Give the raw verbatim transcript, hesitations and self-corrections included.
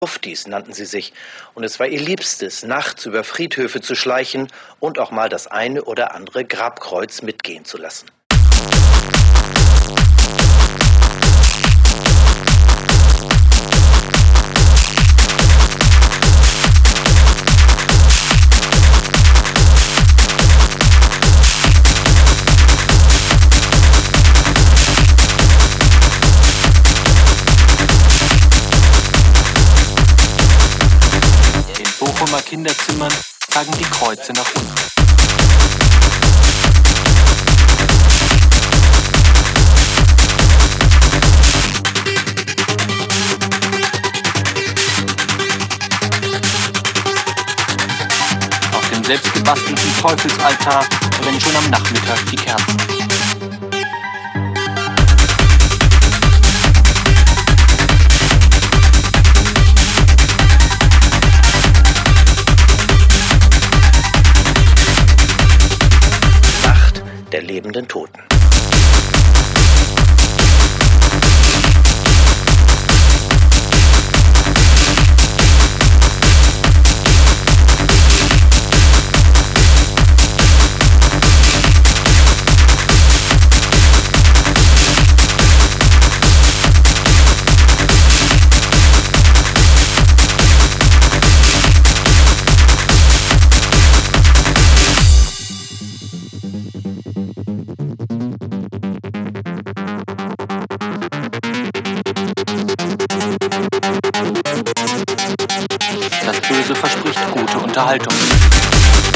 Gruftis nannten sie sich, und es war ihr Liebstes, nachts über Friedhöfe zu schleichen und auch mal das eine oder andere Grabkreuz mitgehen zu lassen. In Bochumer Kinderzimmern zeigen die Kreuze nach unten. Auf dem selbstgebastelten Teufelsaltar brennen schon am Nachmittag die Kerzen. Der lebenden Toten. Das Böse verspricht gute Unterhaltung.